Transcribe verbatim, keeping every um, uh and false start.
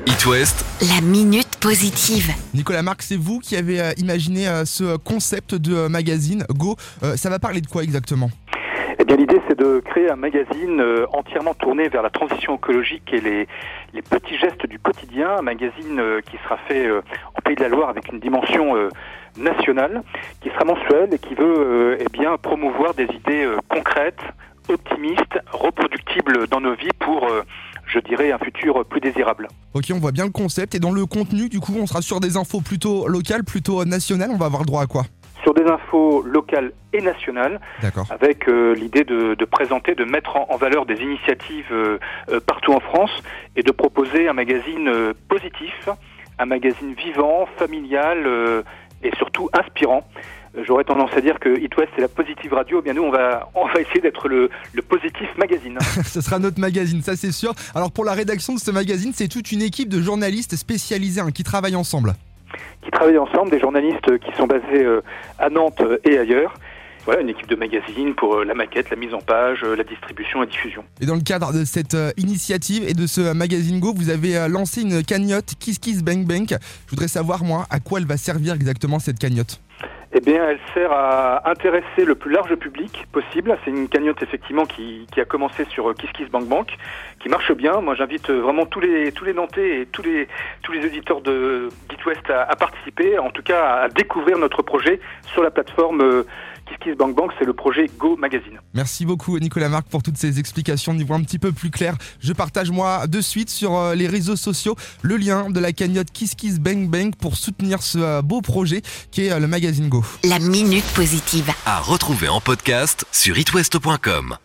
It West, La minute positive. Nicolas Marc, c'est vous qui avez euh, imaginé euh, ce concept de euh, magazine Go. Euh, ça va parler de quoi exactement ? Eh bien, l'idée, c'est de créer un magazine euh, entièrement tourné vers la transition écologique et les, les petits gestes du quotidien. Un magazine euh, qui sera fait euh, en Pays de la Loire avec une dimension euh, nationale, qui sera mensuel et qui veut euh, eh bien, promouvoir des idées euh, concrètes, optimistes, reproductibles dans nos vies pour, euh, je dirais, un futur plus désirable. Ok, on voit bien le concept. Et dans le contenu, du coup, on sera sur des infos plutôt locales, plutôt nationales. On va avoir le droit à quoi ? Sur des infos locales et nationales, D'accord. avec euh, l'idée de, de présenter, de mettre en, en valeur des initiatives euh, euh, partout en France et de proposer un magazine euh, positif, un magazine vivant, familial euh, et surtout inspirant. Euh, J'aurais tendance à dire que It West c'est la positive radio. Eh bien nous on va on va essayer d'être le, le positif magazine. Ce sera notre magazine, ça c'est sûr. Alors pour la rédaction de ce magazine, c'est toute une équipe de journalistes spécialisés hein, qui travaillent ensemble. Qui travaillent ensemble, des journalistes qui sont basés euh, à Nantes et ailleurs. Voilà, une équipe de magazine pour euh, la maquette, la mise en page, euh, la distribution et diffusion. Et dans le cadre de cette euh, initiative et de ce euh, magazine Go, vous avez euh, lancé une cagnotte Kiss Kiss Bank Bank. Je voudrais savoir moi à quoi elle va servir exactement cette cagnotte. Eh bien, elle sert à intéresser le plus large public possible. C'est une cagnotte effectivement qui, qui a commencé sur Kiss Kiss Bank Bank, qui marche bien. Moi, j'invite vraiment tous les tous les Nantais et tous les tous les auditeurs de d'It West à, à participer, en tout cas à découvrir notre projet sur la plateforme euh, Kiss Kiss Bank Bank. C'est le projet Go Magazine. Merci beaucoup Nicolas Marc pour toutes ces explications de niveau un petit peu plus clair. Je partage moi de suite sur euh, les réseaux sociaux le lien de la cagnotte Kiss Kiss Bank Bank pour soutenir ce euh, beau projet qui est euh, le magazine Go. La minute positive. à retrouver en podcast sur itwest point com.